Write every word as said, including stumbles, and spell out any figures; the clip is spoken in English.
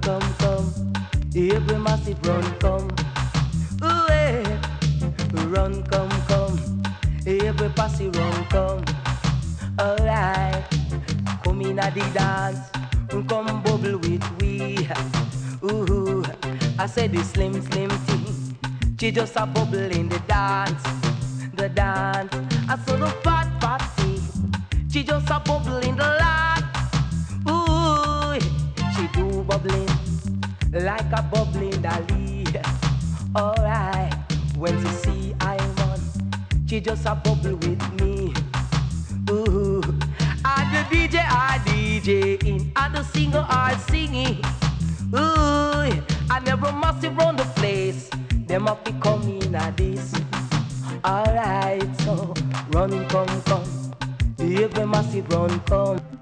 come, come. Every massive run, come. Ooh, eh. Run, come, come. Every posse run, come. Alright. Come in a the dance. Come bubble with we. Ooh, I said the slim, slim thing. She just a bubble in the dance. The dance. I saw the fat, fat thing. She just a bubble in the land. Ooh, she do bubbling like a bubbling dolly. Alright, when she see I'm on, she just a bubble with me. Ooh, and the D J are DJing, and the singer are singing. Ooh, I never must run the place. Them have to come in at this. Alright, so run, come, come. Every massive run, come.